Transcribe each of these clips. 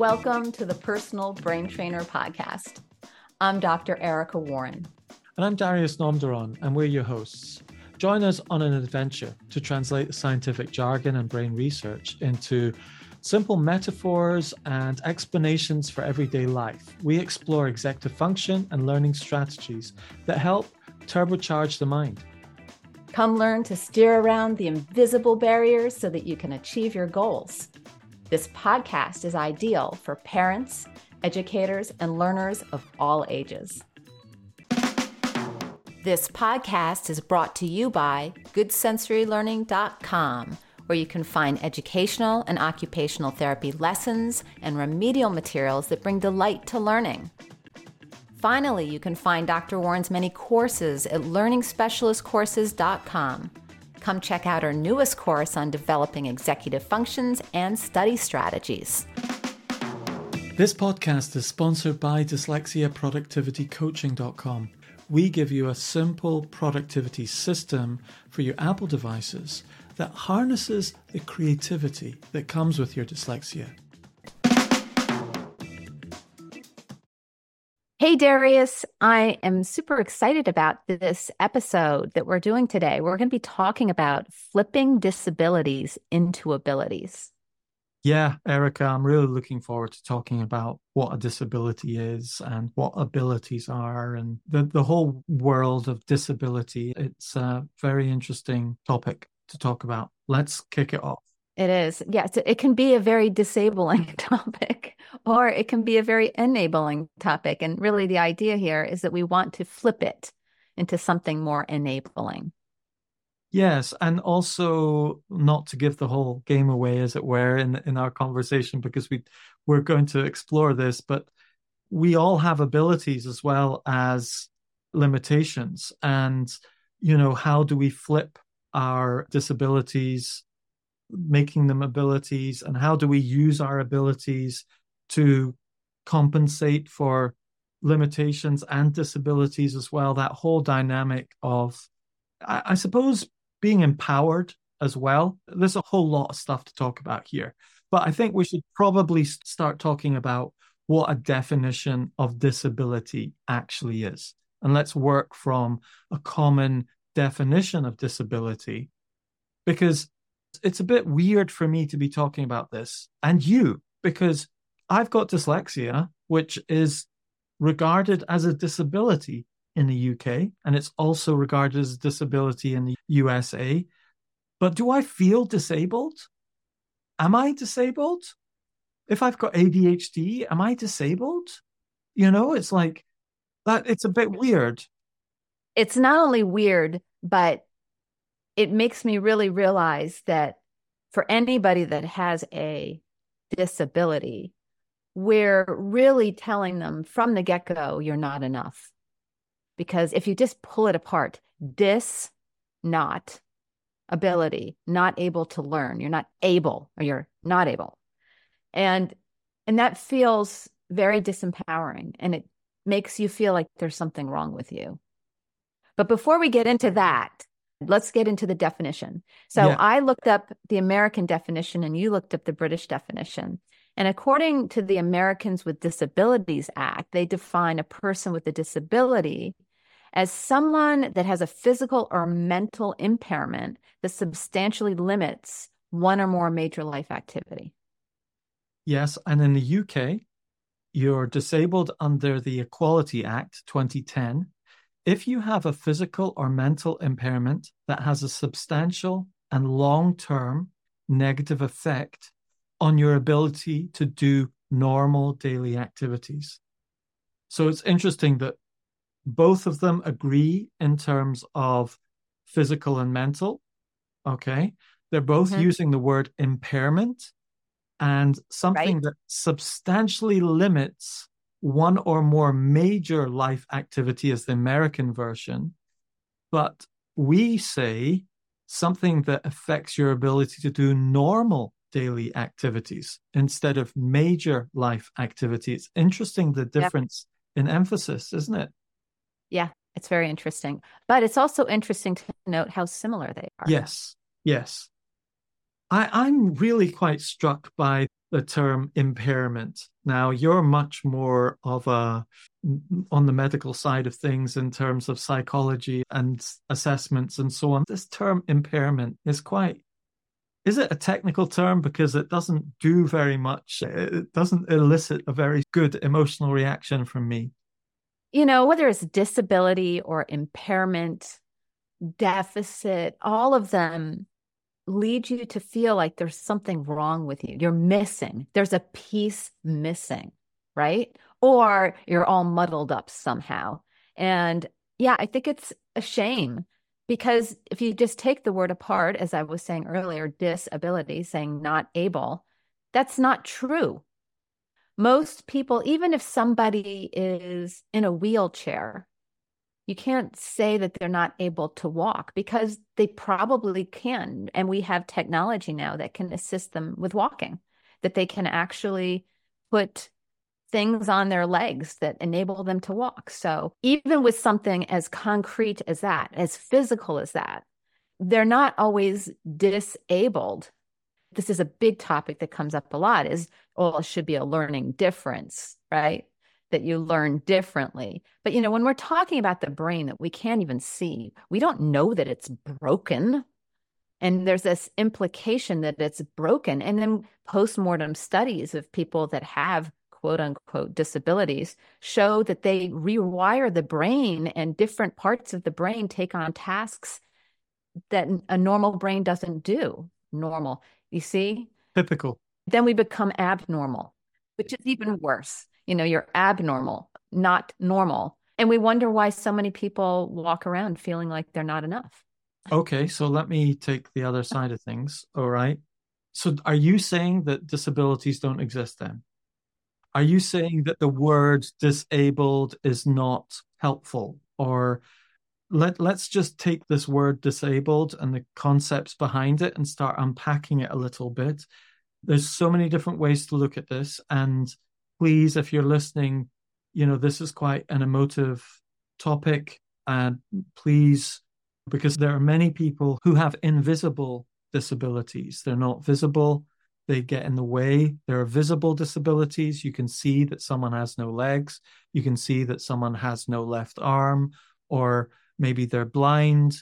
Welcome to the Personal Brain Trainer Podcast. I'm Dr. Erica Warren. And I'm Darius Nomdaron, and we're your hosts. Join us on an adventure to translate scientific jargon and brain research into simple metaphors and explanations for everyday life. We explore executive function and learning strategies that help turbocharge the mind. Come learn to steer around the invisible barriers so that you can achieve your goals. This podcast is ideal for parents, educators, and learners of all ages. This podcast is brought to you by GoodSensoryLearning.com, where you can find educational and occupational therapy lessons and remedial materials that bring delight to learning. Finally, you can find Dr. Warren's many courses at LearningSpecialistCourses.com. Come check out our newest course on developing executive functions and study strategies. This podcast is sponsored by DyslexiaProductivityCoaching.com. We give you a simple productivity system for your Apple devices that harnesses the creativity that comes with your dyslexia. Hey, Darius, I am super excited about this episode that we're doing today. We're going to be talking about flipping disabilities into abilities. Yeah, Erica, I'm really looking forward to talking about what a disability is and what abilities are and the whole world of disability. It's a very interesting topic to talk about. Let's kick it off. It is. Yes, it can be a very disabling topic, or it can be a very enabling topic. And really the idea here is that we want to flip it into something more enabling. Yes, and also not to give the whole game away, as it were, in our conversation, because we're going to explore this, but we all have abilities as well as limitations. And, how do we flip our disabilities, making them abilities, and how do we use our abilities to compensate for limitations and disabilities as well? That whole dynamic of, I suppose, being empowered as well. There's a whole lot of stuff to talk about here, but I think we should probably start talking about what a definition of disability actually is. And let's work from a common definition of disability, because it's a bit weird for me to be talking about this and you, because I've got dyslexia, which is regarded as a disability in the UK, and it's also regarded as a disability in the USA. But do I feel disabled? Am I disabled? If I've got ADHD, am I disabled? It's like that. It's a bit weird. It's not only weird, but it makes me really realize that for anybody that has a disability, we're really telling them from the get-go, you're not enough. Because if you just pull it apart, not ability, not able to learn, you're not able, or you're not able. And that feels very disempowering, and it makes you feel like there's something wrong with you. But before we get into that, let's get into the definition. So yeah. I looked up the American definition and you looked up the British definition. And according to the Americans with Disabilities Act, they define a person with a disability as someone that has a physical or mental impairment that substantially limits one or more major life activity. Yes, and in the UK, you're disabled under the Equality Act 2010 if you have a physical or mental impairment that has a substantial and long-term negative effect on your ability to do normal daily activities. So it's interesting that both of them agree in terms of physical and mental. Okay. They're both using the word impairment and something that substantially limits one or more major life activity as the American version. But we say something that affects your ability to do normal daily activities instead of major life activity. It's interesting, the difference in emphasis, isn't it? Yeah, it's very interesting. But it's also interesting to note how similar they are. Yes. I'm really quite struck by the term impairment. Now, you're much more of a on the medical side of things in terms of psychology and assessments and so on. This term impairment is quite, is it a technical term? Because it doesn't do very much. It doesn't elicit a very good emotional reaction from me. Whether it's disability or impairment, deficit, all of them lead you to feel like there's something wrong with you. You're missing. There's a piece missing, right? Or you're all muddled up somehow. And yeah, I think it's a shame because if you just take the word apart, as I was saying earlier, disability, saying not able, that's not true. Most people, even if somebody is in a wheelchair, you can't say that they're not able to walk because they probably can. And we have technology now that can assist them with walking, that they can actually put things on their legs that enable them to walk. So even with something as concrete as that, as physical as that, they're not always disabled. This is a big topic that comes up a lot is, well, it should be a learning difference, right? That you learn differently. But, when we're talking about the brain that we can't even see, we don't know that it's broken. And there's this implication that it's broken. And then postmortem studies of people that have quote unquote disabilities show that they rewire the brain and different parts of the brain take on tasks that a normal brain doesn't do. Normal. You see? Typical. Then we become abnormal, which is even worse. You're abnormal, not normal. And we wonder why so many people walk around feeling like they're not enough. Okay, so let me take the other side of things. All right. So are you saying that disabilities don't exist then? Are you saying that the word disabled is not helpful? Or let's just take this word disabled and the concepts behind it and start unpacking it a little bit. There's so many different ways to look at this. And please, if you're listening, this is quite an emotive topic. And please, because there are many people who have invisible disabilities. They're not visible, they get in the way. There are visible disabilities. You can see that someone has no legs, you can see that someone has no left arm, or maybe they're blind.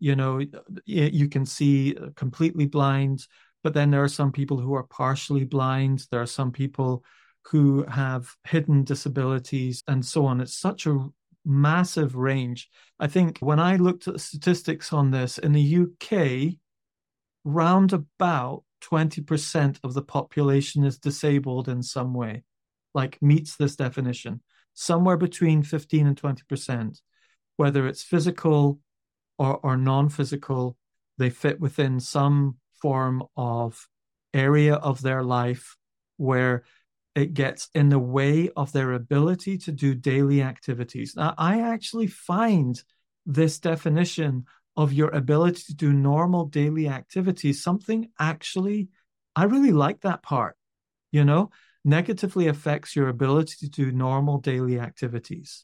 You can see completely blind. But then there are some people who are partially blind. There are some people who have hidden disabilities and so on. It's such a massive range. I think when I looked at the statistics on this in the UK, round about 20% of the population is disabled in some way, like meets this definition, somewhere between 15 and 20%, whether it's physical or non-physical, they fit within some form of area of their life where it gets in the way of their ability to do daily activities. Now, I actually find this definition of your ability to do normal daily activities something actually, I really like that part, negatively affects your ability to do normal daily activities.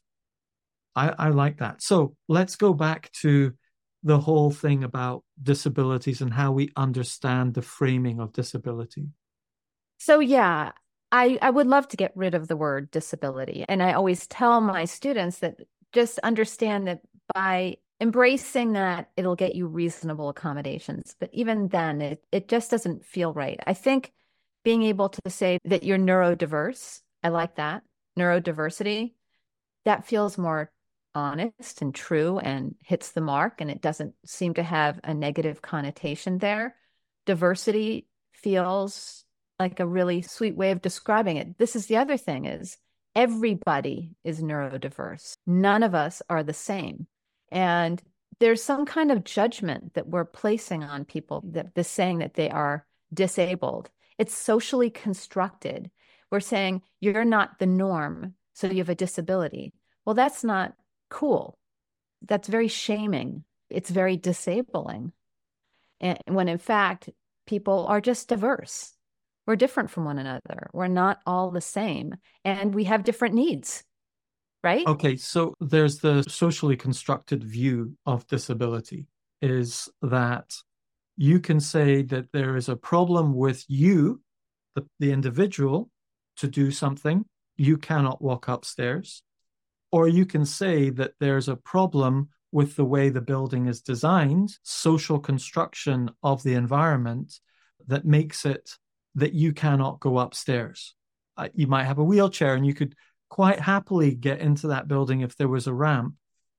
I like that. So let's go back to the whole thing about disabilities and how we understand the framing of disability. So, yeah, I would love to get rid of the word disability. And I always tell my students that just understand that by embracing that, it'll get you reasonable accommodations. But even then, it just doesn't feel right. I think being able to say that you're neurodiverse, I like that. Neurodiversity, that feels more honest and true and hits the mark, and it doesn't seem to have a negative connotation there. Diversity feels like a really sweet way of describing it. This is the other thing is everybody is neurodiverse. None of us are the same. And there's some kind of judgment that we're placing on people that the saying that they are disabled. It's socially constructed. We're saying you're not the norm, so you have a disability. Well, that's not cool. That's very shaming. It's very disabling. And when in fact, people are just diverse. We're different from one another. We're not all the same. And we have different needs, right? Okay, so there's the socially constructed view of disability is that You can say that there is a problem with you, the individual, to do something. You cannot walk upstairs. Or you can say that there's a problem with the way the building is designed, social construction of the environment that makes it that you cannot go upstairs. You might have a wheelchair and you could quite happily get into that building if there was a ramp.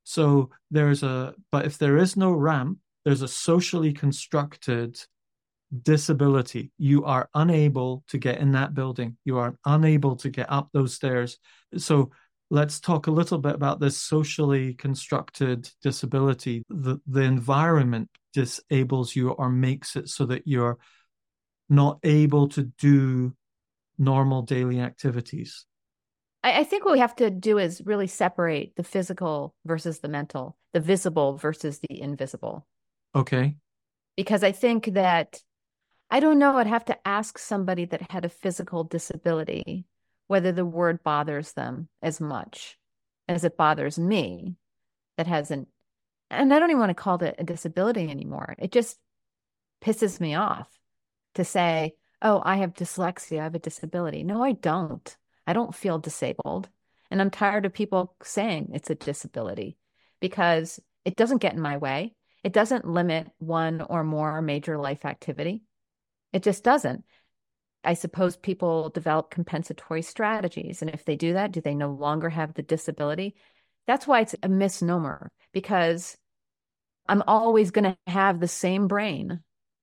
But if there is no ramp, there's a socially constructed disability. You are unable to get in that building. You are unable to get up those stairs. So let's talk a little bit about this socially constructed disability. The environment disables you or makes it so that you're not able to do normal daily activities. I think what we have to do is really separate the physical versus the mental, the visible versus the invisible. Okay. Because I think that, I don't know, I'd have to ask somebody that had a physical disability whether the word bothers them as much as it bothers me that hasn't, and I don't even want to call it a disability anymore. It just pisses me off to say, oh, I have dyslexia, I have a disability. No, I don't. I don't feel disabled. And I'm tired of people saying it's a disability because it doesn't get in my way. It doesn't limit one or more major life activity. It just doesn't. I suppose people develop compensatory strategies. And if they do that, do they no longer have the disability? That's why it's a misnomer, because I'm always going to have the same brain,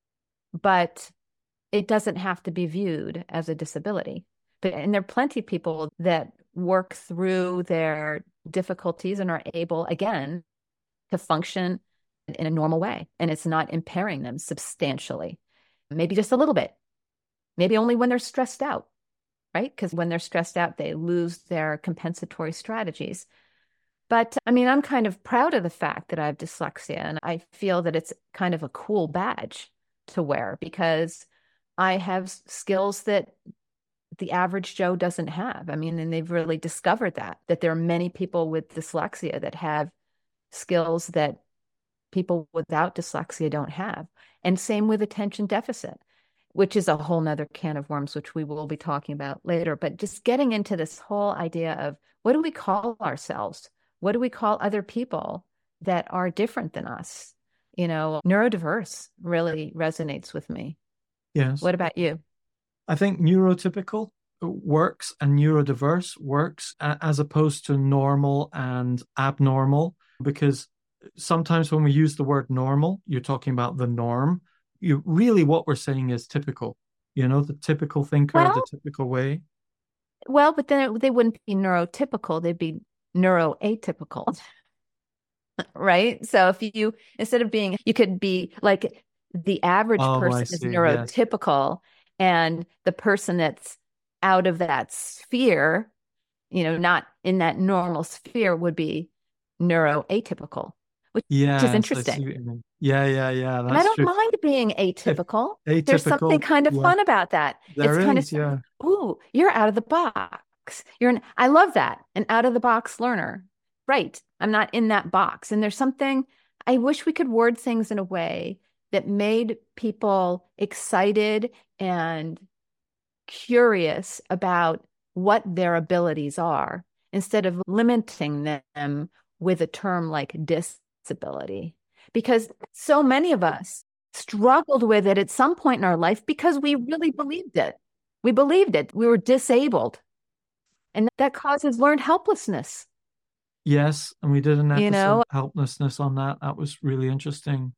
but it doesn't have to be viewed as a disability. And there are plenty of people that work through their difficulties and are able, again, to function in a normal way. And it's not impairing them substantially, maybe just a little bit, maybe only when they're stressed out, right? Because when they're stressed out, they lose their compensatory strategies. But I mean, I'm kind of proud of the fact that I have dyslexia, and I feel that it's kind of a cool badge to wear because I have skills that the average Joe doesn't have. I mean, and they've really discovered that there are many people with dyslexia that have skills that people without dyslexia don't have. And same with attention deficit, which is a whole nother can of worms, which we will be talking about later. But just getting into this whole idea of what do we call ourselves? What do we call other people that are different than us? You know, neurodiverse really resonates with me. Yes. What about you? I think neurotypical works and neurodiverse works as opposed to normal and abnormal, because sometimes when we use the word normal, you're talking about the norm. You really what we're saying is typical, the typical thinker, the Well, typical way. but then they wouldn't be neurotypical, they'd be neuroatypical, right? So if you, instead of being, you could be like the average Oh, I person is see. Yes. neurotypical, and the person that's out of that sphere, not in that normal sphere, would be neuroatypical, which is Yes, I see interesting. what you mean. Yeah, yeah, yeah. And I That's don't true. mind being If atypical. There's something atypical, kind of yeah, fun about that. It's there kind of, is, yeah. ooh, you're out of the box. I love that. An out of the box learner. Right. I'm not in that box. And there's something, I wish we could word things in a way that made people excited and curious about what their abilities are instead of limiting them with a term like disability. Because so many of us struggled with it at some point in our life because we really believed it. We believed it. We were disabled. And that causes learned helplessness, Yes, and we did an you episode know? helplessness on that. That was really interesting.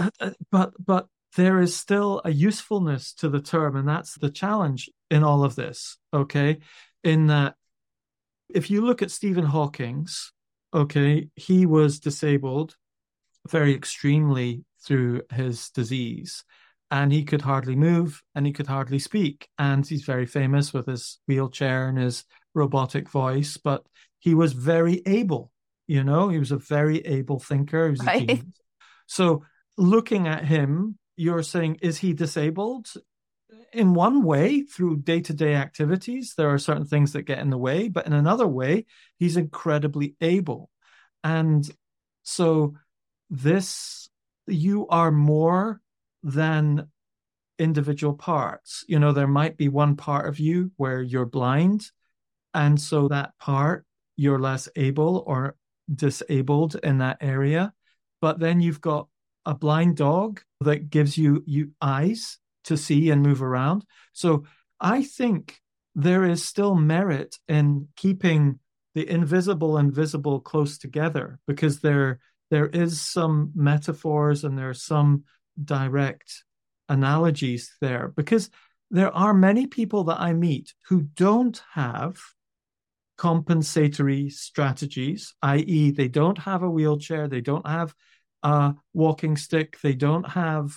But there is still a usefulness to the term, and that's the challenge in all of this. Okay, in that if you look at Stephen Hawking's, okay, he was disabled very extremely through his disease, and he could hardly move and he could hardly speak. And he's very famous with his wheelchair and his robotic voice, but he was very able, he was a very able thinker. He was a Right? genius. So looking at him, you're saying, is he disabled? In one way, through day-to-day activities, there are certain things that get in the way, but in another way, he's incredibly able. And so this, you are more than individual parts. You know, there might be one part of you where you're blind, and so that part, you're less able or disabled in that area. But then you've got a blind dog that gives you eyes to see and move around. So I think there is still merit in keeping the invisible and visible close together, because there is some metaphors and there are some direct analogies there, because there are many people that I meet who don't have compensatory strategies, i.e., they don't have a wheelchair, they don't have a walking stick, they don't have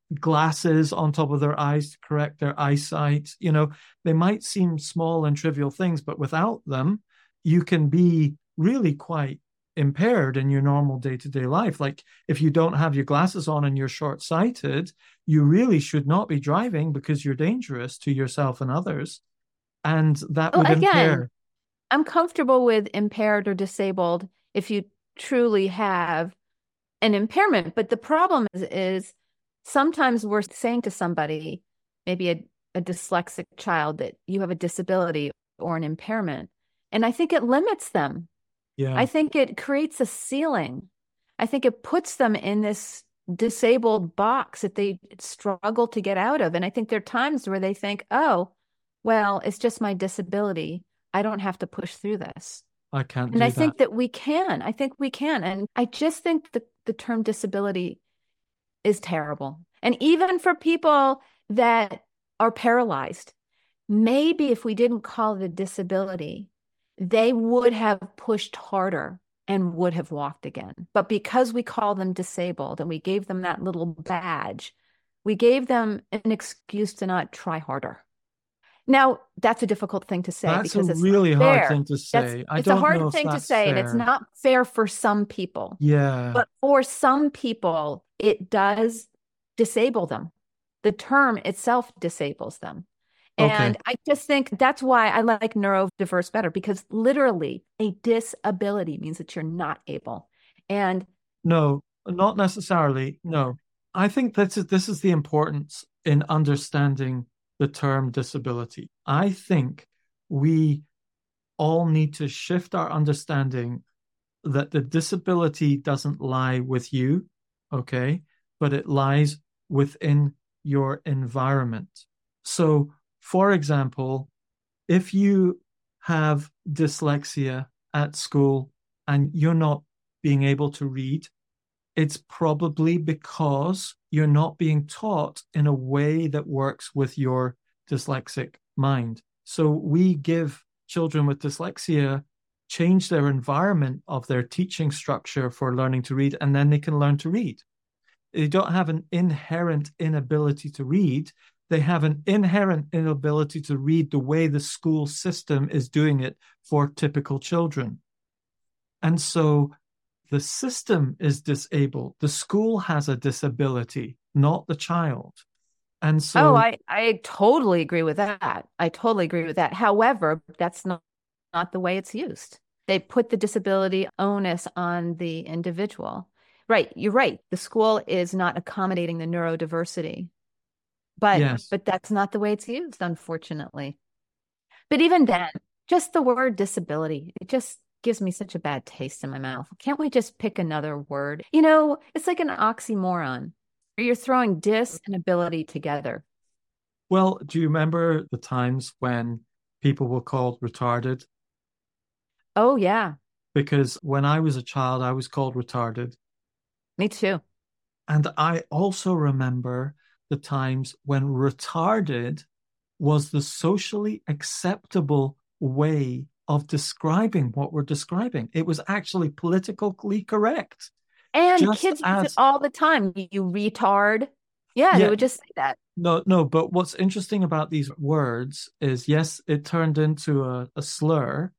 glasses on top of their eyes to correct their eyesight. You know, they might seem small and trivial things, but without them, you can be really quite impaired in your normal day-to-day life. Like if you don't have your glasses on and you're short-sighted, you really should not be driving because you're dangerous to yourself and others. And that Oh, would again, impair. I'm comfortable with impaired or disabled if you truly have an impairment. But the problem is sometimes we're saying to somebody, maybe a dyslexic child, that you have a disability or an impairment. And I think it limits them. I Yeah. think it creates a ceiling. I think it puts them in this disabled box that they struggle to get out of. And I think there are times where they think, oh, well, it's just my disability. I don't have to push through this. I can't And I do that. think that we can. I think we can. And I just think the term disability is terrible. And even for people that are paralyzed, maybe if we didn't call it a disability, they would have pushed harder and would have walked again. But because we call them disabled and we gave them that little badge, we gave them an excuse to not try harder. Now, that's a difficult thing to say That's a because it's not really hard fair. thing to That's say. I it's a don't know hard if thing to that's say, and it's fair. not fair for some people. Yeah. But for some people, it does disable them. The term itself disables them. Okay. And I just think that's why I like neurodiverse better, because literally a disability means that you're not able. And No, not necessarily. No. I think this is the importance in understanding the term disability. I think we all need to shift our understanding that the disability doesn't lie with you, okay, but it lies within your environment. So, for example, if you have dyslexia at school and you're not being able to read, it's probably because you're not being taught in a way that works with your dyslexic mind. So we give children with dyslexia change their environment of their teaching structure for learning to read, and then they can learn to read. They don't have an inherent inability to read. They have an inherent inability to read the way the school system is doing it for typical children. And so the system is disabled. The school has a disability, not the child. And oh, so, I totally agree with that. I totally agree with that. However, that's not the way it's used. They put the disability onus on the individual. Right, you're right. The school is not accommodating the neurodiversity, but yes. but that's not the way it's used, unfortunately. But even then, just the word disability, it just gives me such a bad taste in my mouth. Can't we just pick another word? It's like an oxymoron. You're throwing dis and ability together. Well, do you remember the times when people were called retarded? Oh, yeah, Because when I was a child, I was called retarded. me too. And I also remember the times when retarded was the socially acceptable way of describing what we're describing. It was actually politically correct. And Just kids use it as, all the time. You retard. Yeah, they yeah, would just say that. no, no, but what's interesting about these words is yes, it turned into a slur,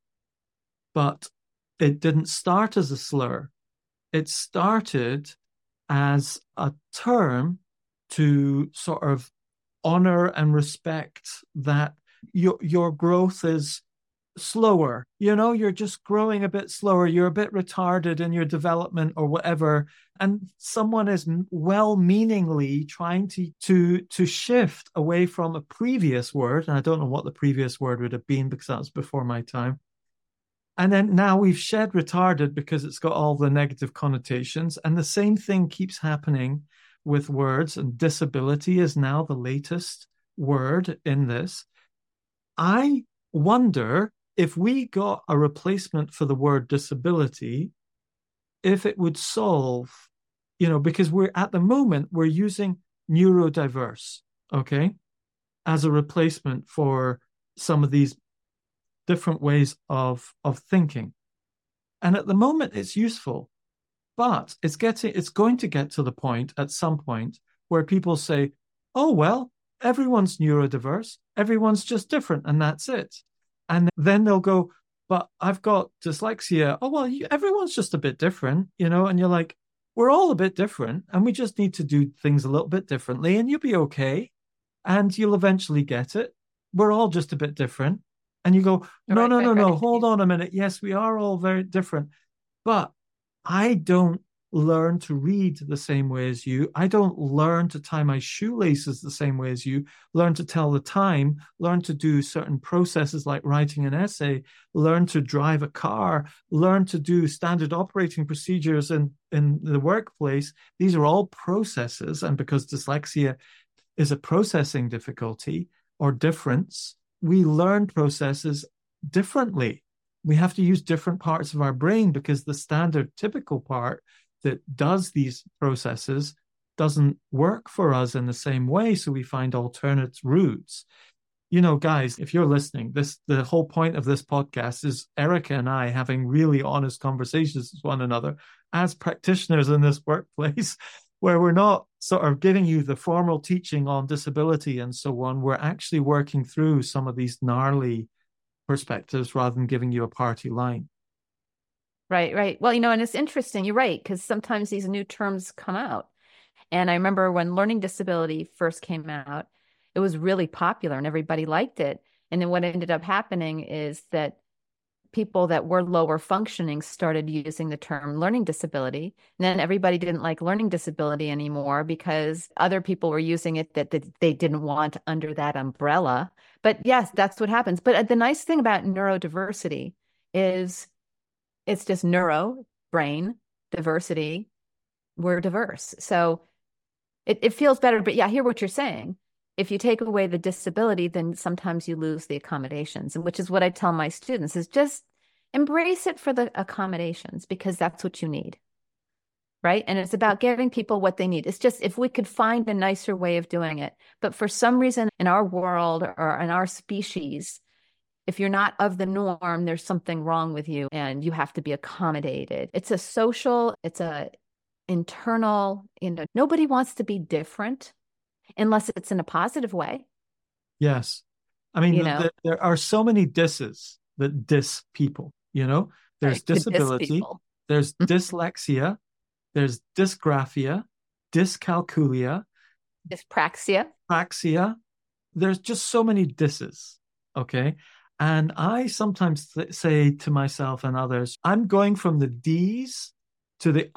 but it didn't start as a slur. It started as a term to sort of honor and respect that your growth is slower. You're just growing a bit slower. You're a bit retarded in your development or whatever. And someone is well-meaningly trying to shift away from a previous word. And I don't know what the previous word would have been because that was before my time. And then now we've shed retarded because it's got all the negative connotations. And the same thing keeps happening with words, and disability is now the latest word in this. I wonder if we got a replacement for the word disability, if it would solve, because we're at the moment, we're using neurodiverse, okay, as a replacement for some of these different ways of thinking. And at the moment, it's useful, but it's going to get to the point at some point where people say, "Oh well, everyone's neurodiverse, everyone's just different, and that's it." And then they'll go, "But I've got dyslexia." "Oh well, everyone's just a bit different, And you're like, "We're all a bit different, and we just need to do things a little bit differently, and you'll be okay, and you'll eventually get it. We're all just a bit different." And you go, "No, Right, no, right, no, no, right. hold on a minute. Yes, we are all very different, but I don't learn to read the same way as you. I don't learn to tie my shoelaces the same way as you, learn to tell the time, learn to do certain processes like writing an essay, learn to drive a car, learn to do standard operating procedures in the workplace. These are all processes. And because dyslexia is a processing difficulty or difference, we learn processes differently. We have to use different parts of our brain because the standard typical part that does these processes doesn't work for us in the same way. So we find alternate routes. Guys, if you're listening, the whole point of this podcast is Erica and I having really honest conversations with one another as practitioners in this workplace, where we're not sort of giving you the formal teaching on disability and so on. We're actually working through some of these gnarly perspectives rather than giving you a party line. Right, right. Well, and it's interesting. You're right, because sometimes these new terms come out. And I remember when learning disability first came out, it was really popular and everybody liked it. And then what ended up happening is that people that were lower functioning started using the term learning disability. And then everybody didn't like learning disability anymore because other people were using it that they didn't want under that umbrella. But yes, that's what happens. But the nice thing about neurodiversity is it's just neuro, brain, diversity. We're diverse. So it feels better. But yeah, I hear what you're saying. If you take away the disability, then sometimes you lose the accommodations, and which is what I tell my students is just embrace it for the accommodations because that's what you need. Right. And it's about giving people what they need. It's just if we could find a nicer way of doing it. But for some reason in our world or in our species, if you're not of the norm, there's something wrong with you and you have to be accommodated. It's a internal, nobody wants to be different unless it's in a positive way, Yes. I mean, you know, there are so many disses that diss people. There's right? To diss disability, people. there's dyslexia, there's dysgraphia, dyscalculia, Dyspraxia. praxia. There's just so many disses. Okay. And I sometimes say to myself and others, I'm going from the D's to the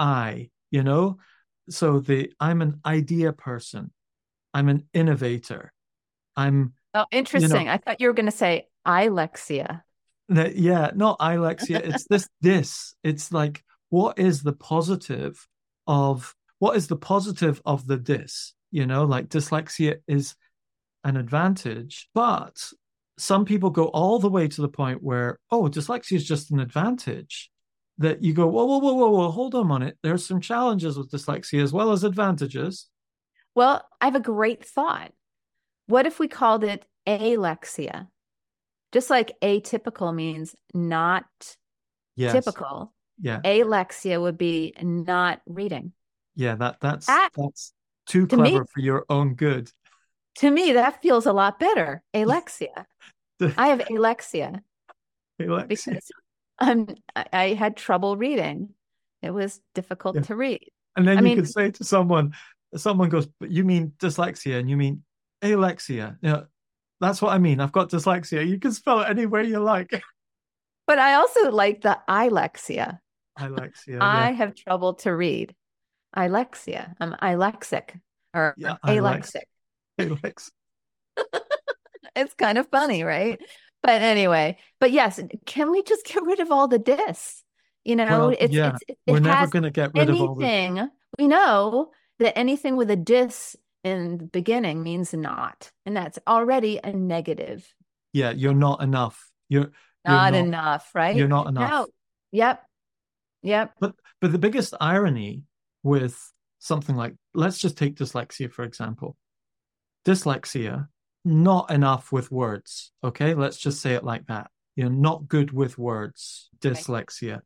I. So I'm an idea person. I'm an innovator. I'm, Oh, you know, interesting. I thought you were going to say Alexia. yeah, not Alexia. It's this. It's like, what is the positive of the dis? Like dyslexia is an advantage, but some people go all the way to the point where, oh, dyslexia is just an advantage. That you go, whoa, whoa, whoa, whoa, whoa, hold on a minute. There's some challenges with dyslexia as well as advantages. Well, I have a great thought. What if we called it alexia? Just like atypical means not Yes. typical, Yeah. alexia would be not reading. Yeah. That's That that's too to me, clever for your own good. that feels a lot better. Alexia. I have alexia Dyslexia. because I had trouble reading. It was difficult Yeah. to read. And then I you mean, could say to someone goes, but you mean dyslexia and you mean alexia. That's what I mean. I've got dyslexia. You can spell it any way you like. But I also like the Ilexia. Alexia, yeah. I have trouble to read. Ilexia. I'm ilexic or Yeah, Alex. alexic. Alex. It's kind of funny, right? But anyway, but yes, can we just get rid of all the dis? Well, yeah, It we're never has going to get rid of all the. anything. We know that anything with a dis in the beginning means not, and that's already a negative. Yeah, you're not enough. You're Not not enough, you're right? not enough. No. Yep. Yep. But the biggest irony with something like, let's just take dyslexia for example. Dyslexia, not enough with words. Okay, let's just say it like that. You're not good with words, Right. dyslexia.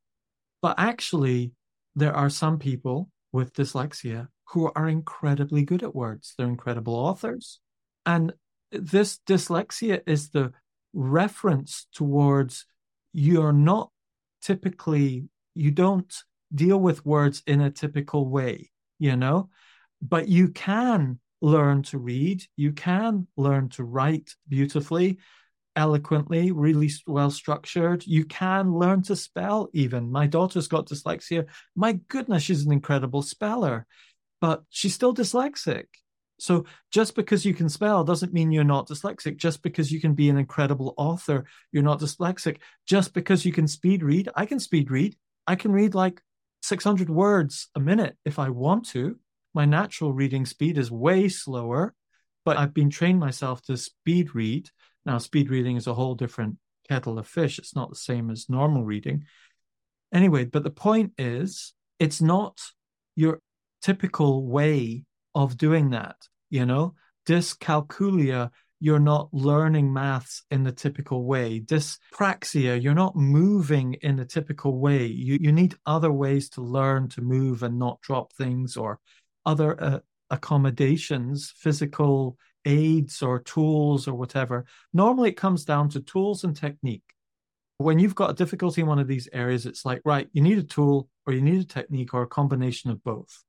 But actually, there are some people with dyslexia who are incredibly good at words. They're incredible authors. And this dyslexia is the reference towards you're not typically, you don't deal with words in a typical way, you know, but you can learn to read, you can learn to write beautifully, eloquently, really well structured. You can learn to spell even. My daughter's got dyslexia. My goodness, she's an incredible speller, but she's still dyslexic. So just because you can spell doesn't mean you're not dyslexic. Just because you can be an incredible author, you're not dyslexic. Just because you can speed read, I can speed read. I can read like 600 words a minute if I want to. My natural reading speed is way slower, but I've been trained myself to speed read. Now, speed reading is a whole different kettle of fish. It's not the same as normal reading. Anyway, but the point is, it's not your typical way of doing that. You know, dyscalculia, you're not learning maths in the typical way. Dyspraxia, you're not moving in the typical way. You need other ways to learn to move and not drop things, or other accommodations, physical aids or tools or whatever. Normally, it comes down to tools and technique. When you've got a difficulty in one of these areas, it's like, right, you need a tool or you need a technique or a combination of both.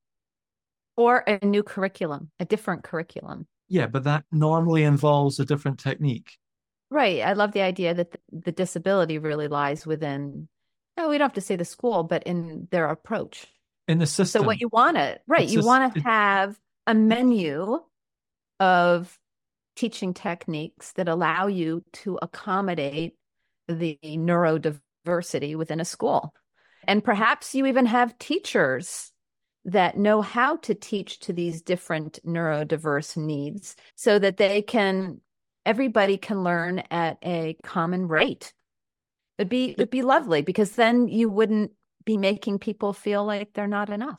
Or a new curriculum, a different curriculum. Yeah, but that normally involves a different technique. Right. I love the idea that the disability really lies within, no, we don't have to say the school, but in their approach. In the So what system, you want to, right, it's you just, want to have a menu of teaching techniques that allow you to accommodate the neurodiversity within a school. And perhaps you even have teachers that know how to teach to these different neurodiverse needs so that everybody can learn at a common rate. It'd be lovely because then you wouldn't be making people feel like they're not enough.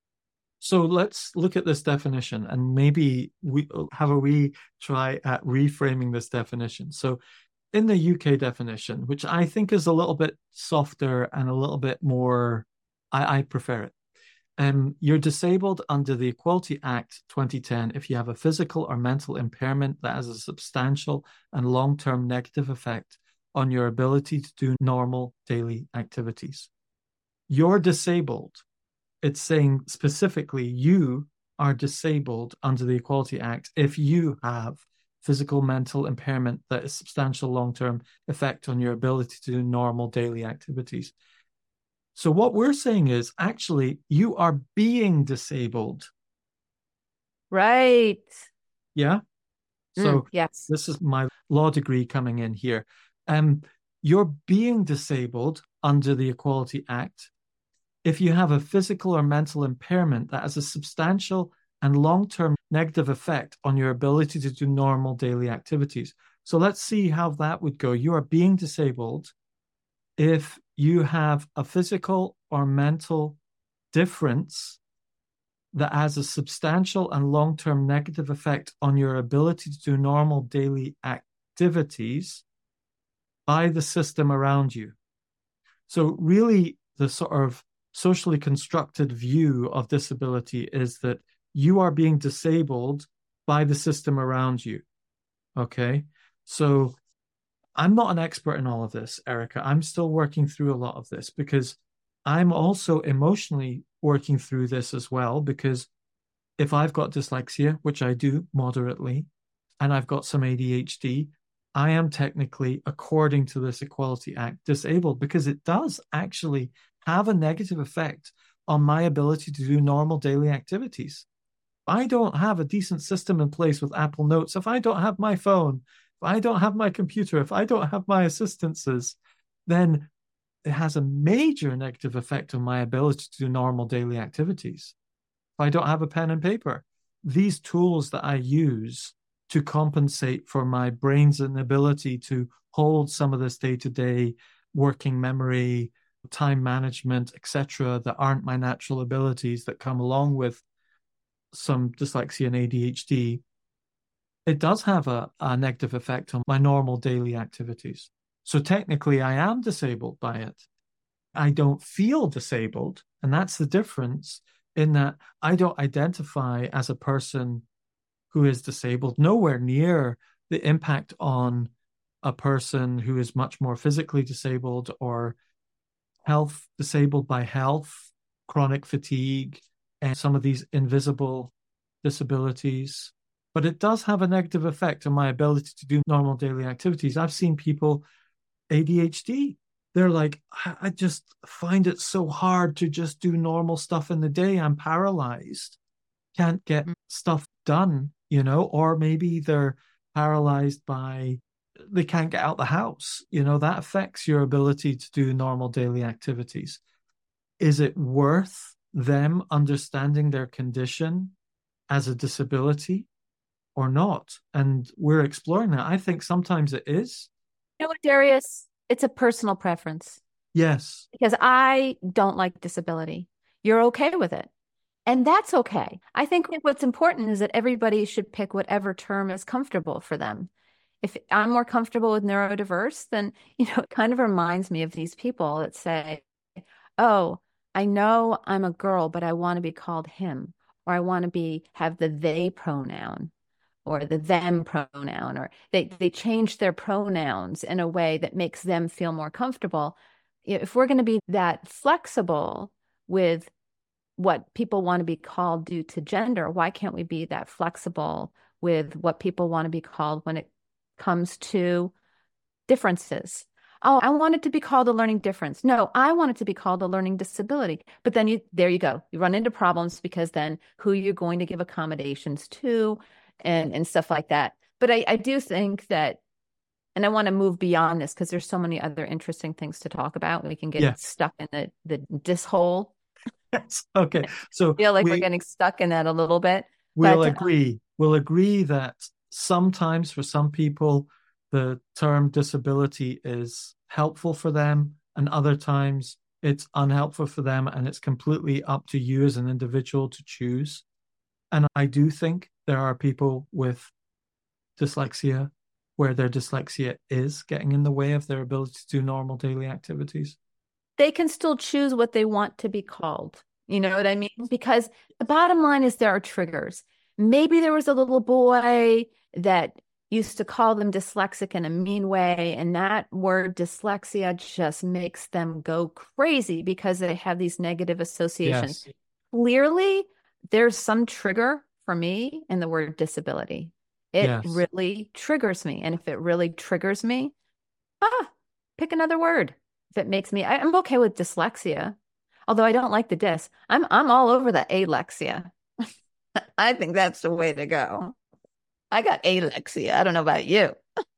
so let's look at this definition and maybe we have a wee try at reframing this definition. So in the UK definition, which I think is a little bit softer and a little bit more, I prefer it. You're disabled under the Equality Act 2010 if you have a physical or mental impairment that has a substantial and long-term negative effect on your ability to do normal daily activities. You're disabled. It's saying specifically you are disabled under the Equality Act if you have physical mental impairment that has substantial long-term effect on your ability to do normal daily activities. So what we're saying is actually you are being disabled. Right. Yeah. So Yes. this is my law degree coming in here. Um, you're being disabled under the Equality Act if you have a physical or mental impairment that has a substantial and long-term negative effect on your ability to do normal daily activities. So let's see how that would go. You are being disabled if you have a physical or mental difference that has a substantial and long-term negative effect on your ability to do normal daily activities by the system around you. So really the sort of socially constructed view of disability is that you are being disabled by the system around you. Okay. So I'm not an expert in all of this, Erica. I'm still working through a lot of this because I'm also emotionally working through this as well. Because if I've got dyslexia, which I do moderately, and I've got some ADHD, I am technically, according to this Equality Act, disabled because it does actually have a negative effect on my ability to do normal daily activities. If I don't have a decent system in place with Apple Notes, if I don't have my phone, if I don't have my computer, if I don't have my assistances, then it has a major negative effect on my ability to do normal daily activities. If I don't have a pen and paper, these tools that I use to compensate for my brain's inability to hold some of this day-to-day working memory, time management, etc., that aren't my natural abilities that come along with some dyslexia and ADHD, it does have a negative effect on my normal daily activities. So technically, I am disabled by it. I don't feel disabled. And that's the difference in that I don't identify as a person who is disabled, nowhere near the impact on a person who is much more physically disabled or health disabled by health, chronic fatigue, and some of these invisible disabilities. But it does have a negative effect on my ability to do normal daily activities. I've seen people ADHD. They're like, I just find it so hard to just do normal stuff in the day. I'm paralyzed, can't get stuff done, or maybe they're paralyzed by they can't get out the house. That affects your ability to do normal daily activities. Is it worth them understanding their condition as a disability or not? And we're exploring that. I think sometimes it is. You know what, Darius? It's a personal preference. Yes. Because I don't like disability. You're okay with it. And that's okay. I think what's important is that everybody should pick whatever term is comfortable for them. If I'm more comfortable with neurodiverse, then, it kind of reminds me of these people that say, oh, I know I'm a girl, but I want to be called him, or I want to have the they pronoun or the them pronoun, or they change their pronouns in a way that makes them feel more comfortable. If we're going to be that flexible with what people want to be called due to gender, why can't we be that flexible with what people want to be called when it comes to differences? Oh, I want it to be called a learning difference. No, I want it to be called a learning disability. But then there you go. You run into problems because then who you're going to give accommodations to and stuff like that. But I do think that, and I want to move beyond this because there's so many other interesting things to talk about. We can get stuck in the dis hole. Yes. Okay. So I feel like we're getting stuck in that a little bit. We'll agree. We'll agree that sometimes for some people, the term disability is helpful for them, and other times it's unhelpful for them, and it's completely up to you as an individual to choose. And I do think there are people with dyslexia where their dyslexia is getting in the way of their ability to do normal daily activities. They can still choose what they want to be called. You know what I mean? Because the bottom line is there are triggers. Maybe there was a little boy that used to call them dyslexic in a mean way, and that word dyslexia just makes them go crazy because they have these negative associations. Yes. Clearly, there's some trigger for me in the word disability. It really triggers me. And if it really triggers me, pick another word. If it makes me, I'm okay with dyslexia, although I don't like the dys. I'm all over the alexia. I think that's the way to go. I got alexia. I don't know about you.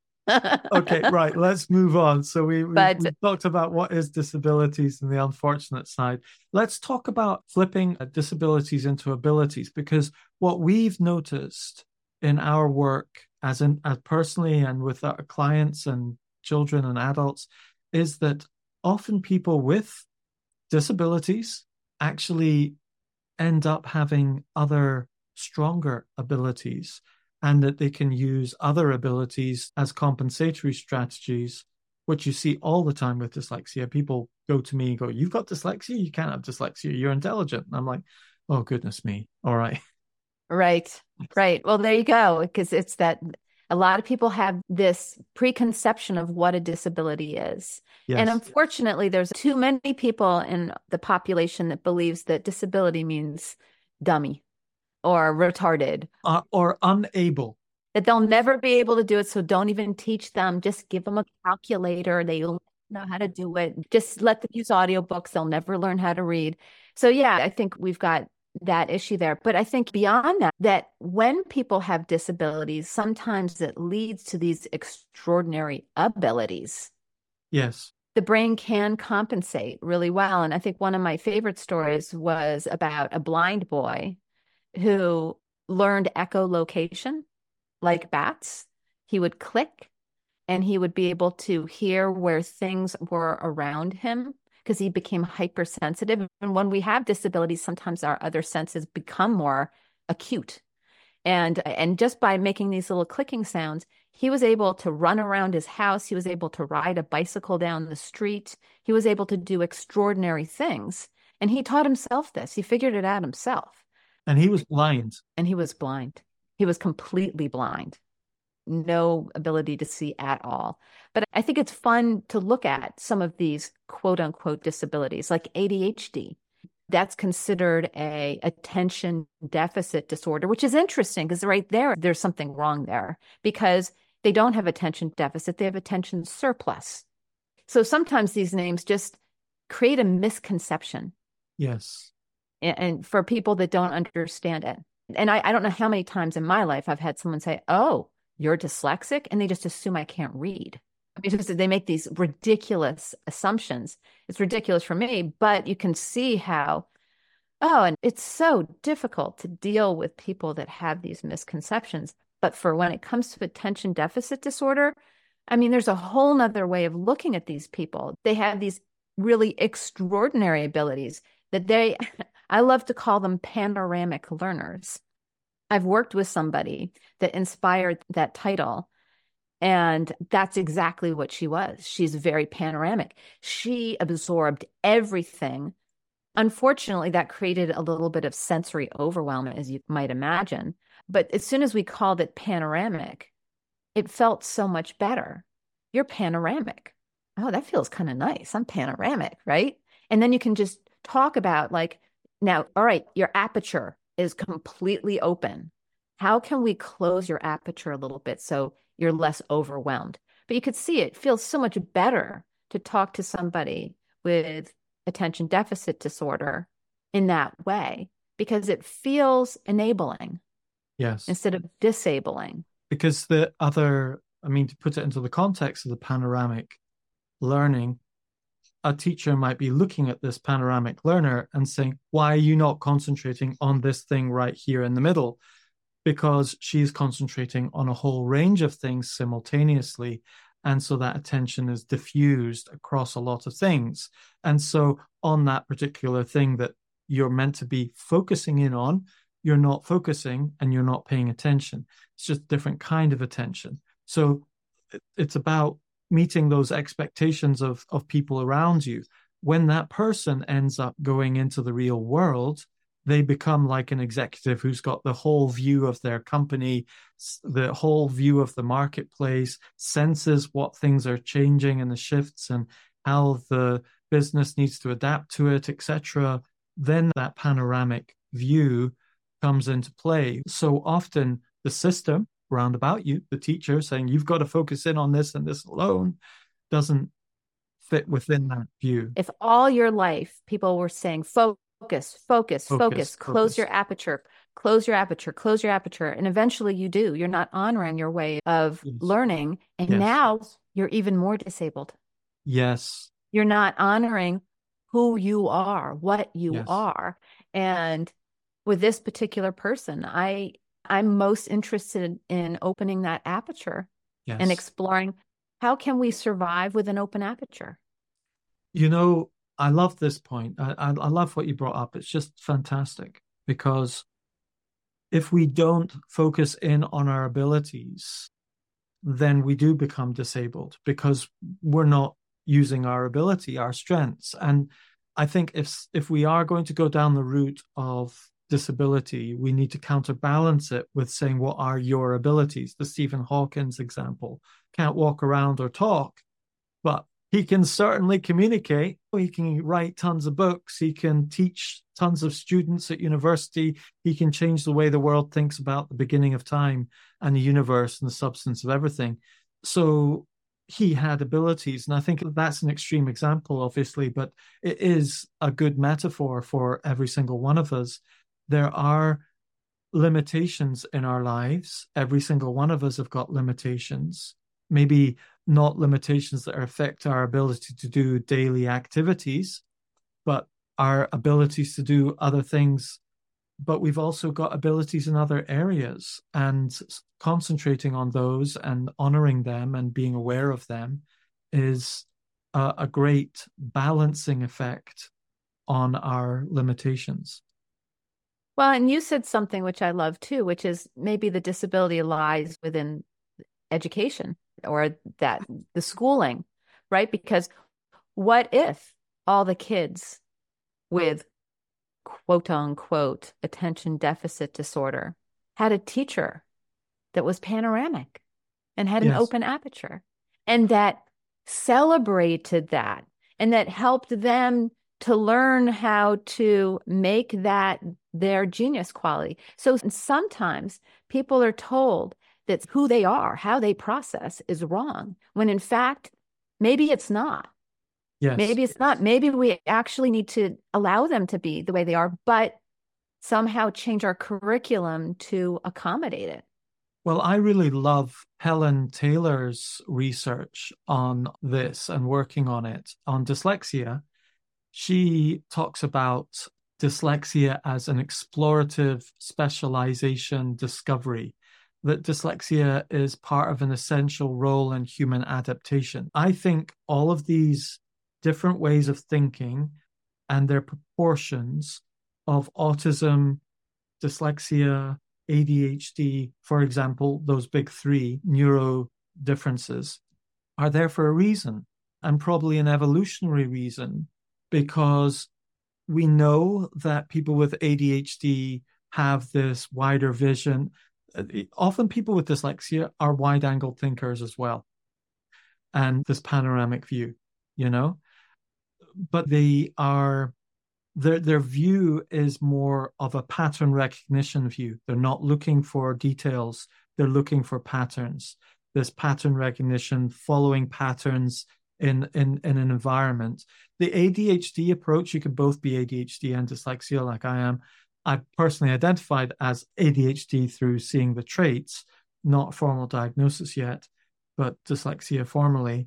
Okay, right. Let's move on. So we talked about what is disabilities and the unfortunate side. Let's talk about flipping disabilities into abilities, because what we've noticed in our work as personally and with our clients and children and adults is that often people with disabilities actually end up having other stronger abilities, and that they can use other abilities as compensatory strategies, which you see all the time with dyslexia. People go to me and go, "You've got dyslexia? You can't have dyslexia. You're intelligent." And I'm like, "Oh, goodness me. All right." Right. Well, there you go. Because it's that a lot of people have this preconception of what a disability is. Yes. And unfortunately, there's too many people in the population that believes that disability means dummy or retarded. Or unable. that they'll never be able to do it. So don't even teach them. Just give them a calculator. They'll know how to do it. Just let them use audiobooks. They'll never learn how to read. So yeah, I think we've got that issue there. But I think beyond that, that when people have disabilities, sometimes it leads to these extraordinary abilities. Yes. The brain can compensate really well. And I think one of my favorite stories was about a blind boy who learned echolocation like bats. He would click and he would be able to hear where things were around him because he became hypersensitive. And when we have disabilities, sometimes our other senses become more acute. And just by making these little clicking sounds, he was able to run around his house. He was able to ride a bicycle down the street. He was able to do extraordinary things. And he taught himself this. He figured it out himself. And he was blind. And he was blind. He was completely blind, no ability to see at all. But I think it's fun to look at some of these quote unquote disabilities like ADHD. That's considered a attention deficit disorder, which is interesting because right there, there's something wrong there because they don't have attention deficit, they have attention surplus. So sometimes these names just create a misconception. Yes. And for people that don't understand it. And I don't know how many times in my life I've had someone say, "Oh, you're dyslexic," and they just assume I can't read. Because they make these ridiculous assumptions. It's ridiculous for me, but you can see how, oh, and it's so difficult to deal with people that have these misconceptions. But for when it comes to attention deficit disorder, I mean, there's a whole nother way of looking at these people. They have these really extraordinary abilities that they, I love to call them panoramic learners. I've worked with somebody that inspired that title. And that's exactly what she was. She's very panoramic. She absorbed everything. Unfortunately, that created a little bit of sensory overwhelm, as you might imagine. But as soon as we called it panoramic, it felt so much better. You're panoramic. Oh, that feels kind of nice. I'm panoramic, right? And then you can just talk about like, now, all right, your aperture is completely open. How can we close your aperture a little bit so you're less overwhelmed? But you could see it feels so much better to talk to somebody with attention deficit disorder in that way because it feels enabling Yes. instead of disabling. Because the other, I mean, to put it into the context of the panoramic learning, a teacher might be looking at this panoramic learner and saying, "Why are you not concentrating on this thing right here in the middle?" Because she's concentrating on a whole range of things simultaneously. And so that attention is diffused across a lot of things. And so on that particular thing that you're meant to be focusing in on, you're not focusing and you're not paying attention. It's just a different kind of attention. So it's about meeting those expectations of people around you. When that person ends up going into the real world, they become like an executive who's got the whole view of their company, the whole view of the marketplace, senses what things are changing and the shifts and how the business needs to adapt to it, etc. Then that panoramic view comes into play. So often the system round about you, the teacher saying you've got to focus in on this and this alone, doesn't fit within that view. If all your life people were saying focus, close your aperture, close your aperture, close your aperture, and eventually you do, you're not honoring your way of learning, and now you're even more disabled. Yes. You're not honoring who you are, what you are. And with this particular person, I'm most interested in opening that aperture and exploring how can we survive with an open aperture. You know, I love this point. I love what you brought up. It's just fantastic because if we don't focus in on our abilities, then we do become disabled because we're not using our ability, our strengths. And I think if we are going to go down the route of disability, we need to counterbalance it with saying, what are your abilities? The Stephen Hawkins example. Can't walk around or talk, but He can certainly communicate. He can write tons of books. He can teach tons of students at university. He can change the way the world thinks about the beginning of time and the universe and the substance of everything. So he had abilities. And I think that's an extreme example, obviously, but it is a good metaphor for every single one of us. There are limitations in our lives. Every single one of us have got limitations. Maybe not limitations that affect our ability to do daily activities, but our abilities to do other things. But we've also got abilities in other areas, and concentrating on those and honoring them and being aware of them is a great balancing effect on our limitations. Well, and you said something which I love too, which is maybe the disability lies within education or that the schooling, right? Because what if all the kids with quote unquote attention deficit disorder had a teacher that was panoramic and had an Yes. open aperture and that celebrated that and that helped them to learn how to make that their genius quality. So sometimes people are told that who they are, how they process is wrong, when in fact, maybe it's not. Yes. Maybe it's not. Maybe we actually need to allow them to be the way they are, but somehow change our curriculum to accommodate it. Well, I really love Helen Taylor's research on this and working on it on dyslexia. She talks about dyslexia as an explorative specialization discovery, that dyslexia is part of an essential role in human adaptation. I think all of these different ways of thinking and their proportions of autism, dyslexia, ADHD, for example, those big three neuro differences are there for a reason, and probably an evolutionary reason, because we know that people with ADHD have this wider vision. Often people with dyslexia are wide angle thinkers as well, and this panoramic view, you know, but they are their view is more of a pattern recognition view. They're not looking for details, they're looking for patterns. This pattern recognition, following patterns in an environment. The ADHD approach, you can both be ADHD and dyslexia, like I am. I personally identified as ADHD through seeing the traits, not formal diagnosis yet, but dyslexia formally.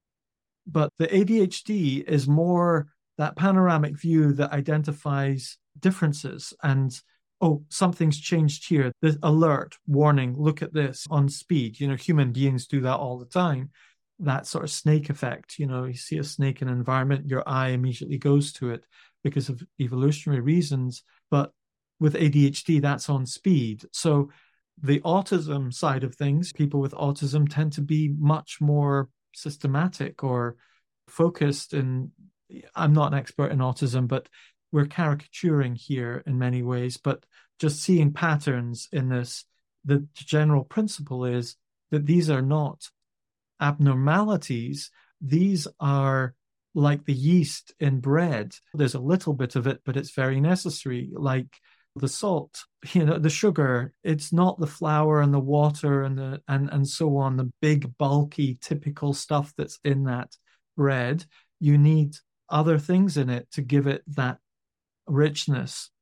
But the ADHD is more that panoramic view that identifies differences and, oh, something's changed here. The alert, warning, look at this on speed. You know, human beings do that all the time. That sort of snake effect, you know, you see a snake in an environment, your eye immediately goes to it because of evolutionary reasons. But with ADHD, that's on speed. So the autism side of things, people with autism tend to be much more systematic or focused. And I'm not an expert in autism, but we're caricaturing here in many ways. But just seeing patterns in this, the general principle is that these are not abnormalities. These are like the yeast in bread. There's a little bit of it, but it's very necessary. Like the salt, you know, the sugar, it's not the flour and the water and the and so on, the big bulky typical stuff that's in that bread. You need other things in it to give it that richness.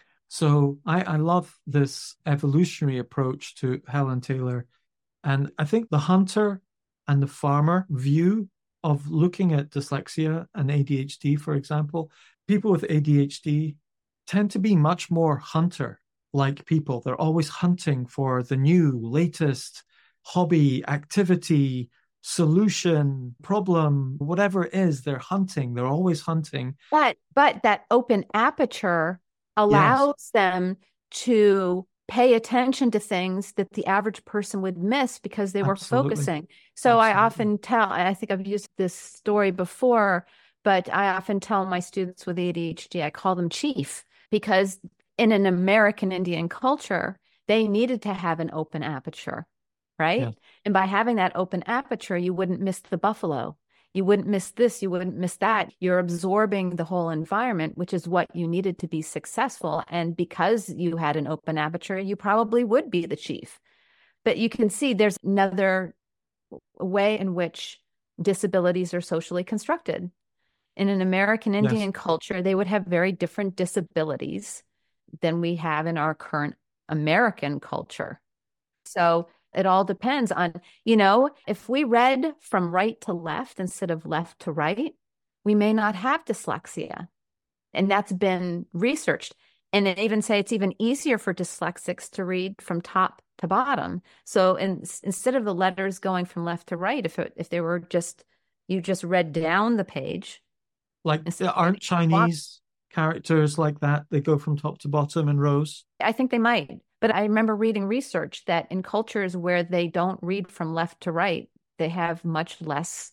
So I love this evolutionary approach to Helen Taylor. And I think the hunter and the farmer view of looking at dyslexia and ADHD, for example, people with ADHD tend to be much more hunter like people. They're always hunting for the new, latest hobby, activity, solution, problem, whatever it is, they're hunting. They're always hunting. But that open aperture Yes, allows them to pay attention to things that the average person would miss because they were absolutely. focusing. So I Absolutely. often tell, I think I've used this story before, but I often tell my students with ADHD, I call them chief because in an American Indian culture, they needed to have an open aperture, right? Yes. And by having that open aperture, you wouldn't miss the buffalo. You wouldn't miss this, you wouldn't miss that. You're absorbing the whole environment, which is what you needed to be successful. And because you had an open aperture, you probably would be the chief. But you can see there's another way in which disabilities are socially constructed. In an American Indian culture, they would have very different disabilities than we have in our current American culture. So it all depends on, if we read from right to left instead of left to right, we may not have dyslexia. And that's been researched. And they even say it's even easier for dyslexics to read from top to bottom. So instead of the letters going from left to right, if they were you just read down the page. Like, there aren't Chinese characters like that. They go from top to bottom in rows. I think they might. But I remember reading research that in cultures where they don't read from left to right, they have much less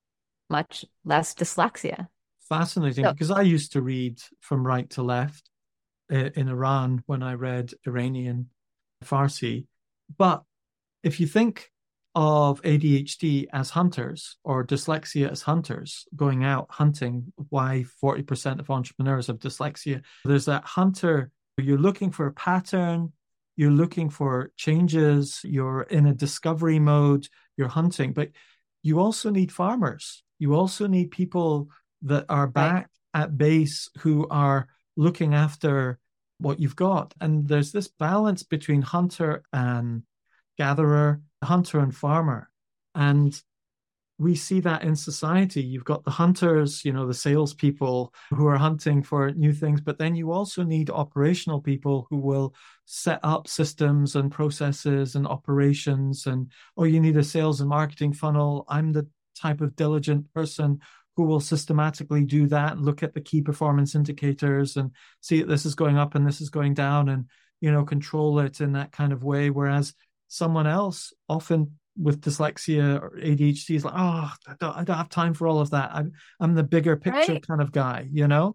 dyslexia. Fascinating, because I used to read from right to left in Iran when I read Iranian Farsi. But if you think of ADHD as hunters or dyslexia as hunters going out hunting, why 40% of entrepreneurs have dyslexia. There's that hunter, you're looking for a pattern, you're looking for changes, you're in a discovery mode, you're hunting, but you also need farmers. You also need people that are back at base who are looking after what you've got. And there's this balance between hunter and gatherer, hunter and farmer. And we see that in society. You've got the hunters, the salespeople who are hunting for new things, but then you also need operational people who will set up systems and processes and operations. Or you need a sales and marketing funnel. I'm the type of diligent person who will systematically do that and look at the key performance indicators and see that this is going up and this is going down and, control it in that kind of way. Whereas someone else, often with dyslexia or ADHD, is like, oh, I don't have time for all of that. I'm the bigger picture kind of guy, Yeah,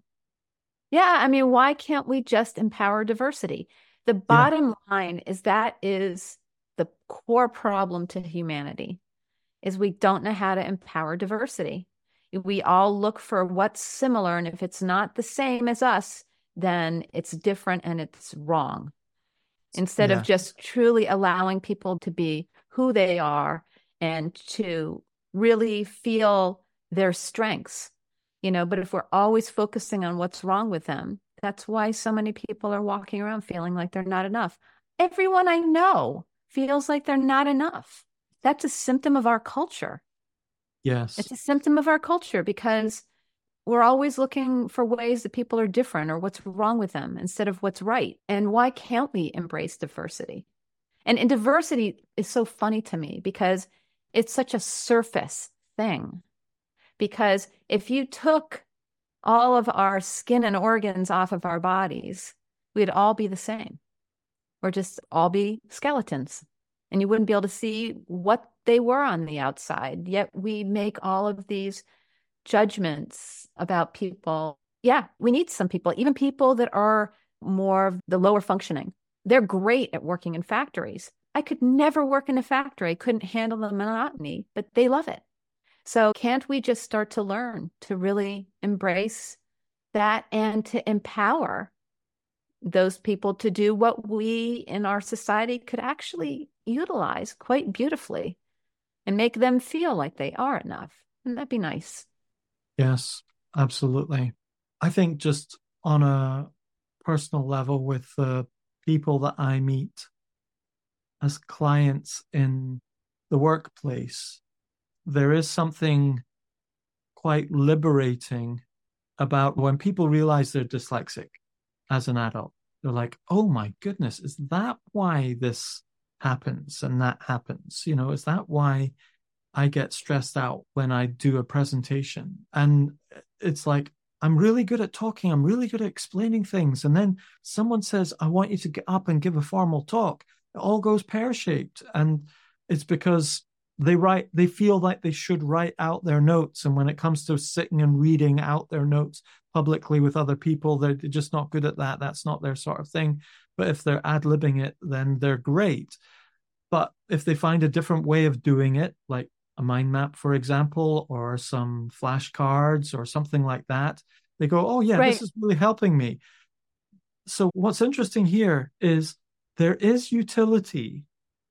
I mean, why can't we just empower diversity? The bottom line is that is the core problem to humanity, is we don't know how to empower diversity. We all look for what's similar, and if it's not the same as us, then it's different and it's wrong. Instead of just truly allowing people to be who they are and to really feel their strengths, but if we're always focusing on what's wrong with them, that's why so many people are walking around feeling like they're not enough. Everyone I know feels like they're not enough. That's a symptom of our culture. Yes. It's a symptom of our culture because we're always looking for ways that people are different or what's wrong with them instead of what's right. And why can't we embrace diversity? And diversity is so funny to me because it's such a surface thing. Because if you took all of our skin and organs off of our bodies, we'd all be the same. Or just all be skeletons. And you wouldn't be able to see what they were on the outside. Yet we make all of these judgments about people. Yeah, we need some people, even people that are more of the lower functioning. They're great at working in factories. I could never work in a factory. I couldn't handle the monotony, but they love it. So can't we just start to learn to really embrace that and to empower those people to do what we in our society could actually utilize quite beautifully and make them feel like they are enough? Wouldn't that be nice? Yes, absolutely. I think just on a personal level with the people that I meet as clients in the workplace, there is something quite liberating about when people realize they're dyslexic as an adult. They're like, oh my goodness, is that why this happens and that happens? Is that why I get stressed out when I do a presentation? And it's like, I'm really good at talking. I'm really good at explaining things. And then someone says, I want you to get up and give a formal talk. It all goes pear-shaped. And it's because they feel like they should write out their notes. And when it comes to sitting and reading out their notes publicly with other people, they're just not good at that. That's not their sort of thing. But if they're ad-libbing it, then they're great. But if they find a different way of doing it, like a mind map, for example, or some flashcards or something like that, they go, oh, yeah, Right. this is really helping me. So what's interesting here is there is utility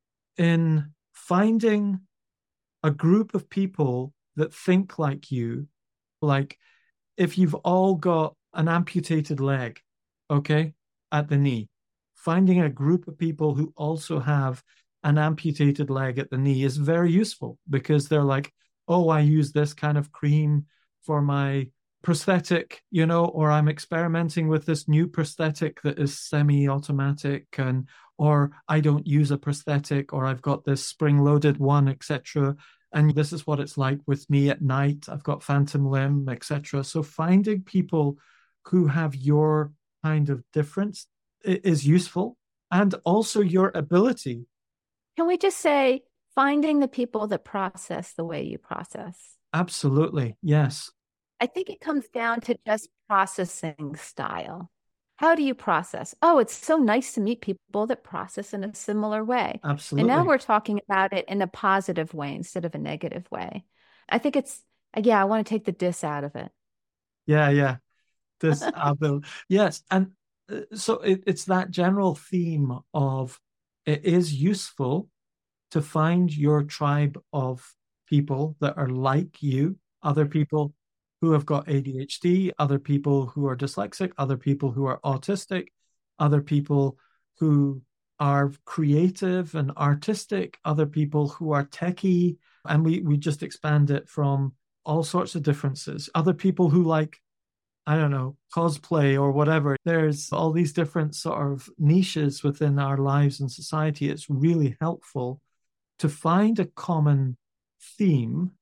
in finding a group of people that think like you. Like if you've all got an amputated leg, okay, at the knee, finding a group of people who also have an amputated leg at the knee is very useful because they're like, oh, I use this kind of cream for my prosthetic, or I'm experimenting with this new prosthetic that is semi-automatic, and or I don't use a prosthetic, or I've got this spring-loaded one, etc. And this is what it's like with me at night. I've got phantom limb, etc. So finding people who have your kind of difference is useful, and also your ability. Can we just say finding the people that process the way you process? Absolutely. Yes. I think it comes down to just processing style. How do you process? Oh, it's so nice to meet people that process in a similar way. And now Absolutely. we're talking about it in a positive way instead of a negative way. I think I want to take the diss out of it. Yeah, yeah. This ability. Yes. And so it's that general theme of it is useful to find your tribe of people that are like you, other people who have got ADHD, other people who are dyslexic, other people who are autistic, other people who are creative and artistic, other people who are techie. And we just expand it from all sorts of differences. Other people who like, I don't know, cosplay or whatever. There's all these different sort of niches within our lives and society. It's really helpful to find a common theme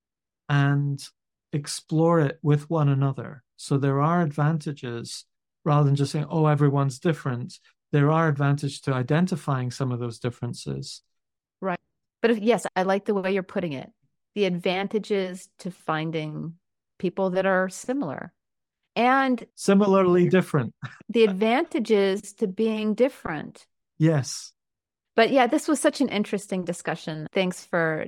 and explore it with one another. So there are advantages rather than just saying, oh, everyone's different. There are advantages to identifying some of those differences. Right. But yes, I like the way you're putting it. The advantages to finding people that are similar and Similarly different. the advantages to being different. Yes. But yeah, this was such an interesting discussion. Thanks for,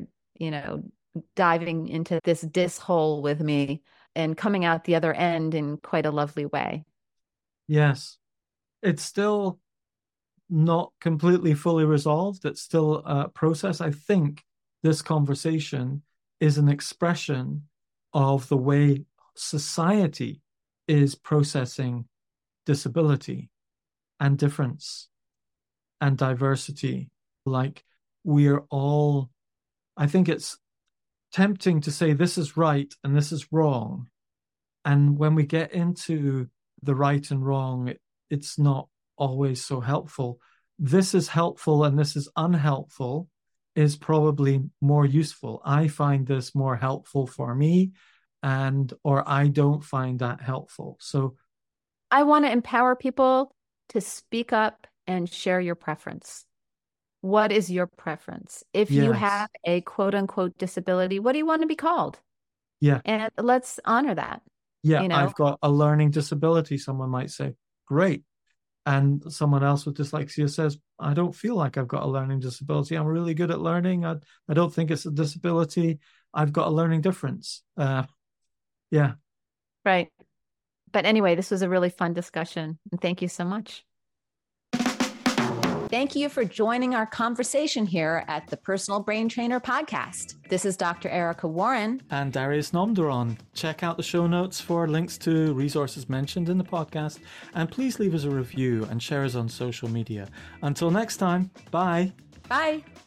diving into this hole with me and coming out the other end in quite a lovely way. Yes. It's still not completely fully resolved. It's still a process. I think this conversation is an expression of the way society is processing disability and difference and diversity. Like we're all, I think it's tempting to say this is right and this is wrong. And when we get into the right and wrong, it's not always so helpful. This is helpful and this is unhelpful is probably more useful. I find this more helpful for me, or I don't find that helpful. So I want to empower people to speak up and share your preference. What is your preference? If you yes. have a quote unquote disability, what do you want to be called? Yeah. And let's honor that. Yeah, I've got a learning disability, someone might say. Great. And someone else with dyslexia says, I don't feel like I've got a learning disability. I'm really good at learning. I don't think it's a disability. I've got a learning difference. Yeah. Right. But anyway, this was a really fun discussion. And thank you so much. Thank you for joining our conversation here at the Personal Brain Trainer Podcast. This is Dr. Erica Warren. And Darius Nomduron. Check out the show notes for links to resources mentioned in the podcast. And please leave us a review and share us on social media. Until next time, bye. Bye.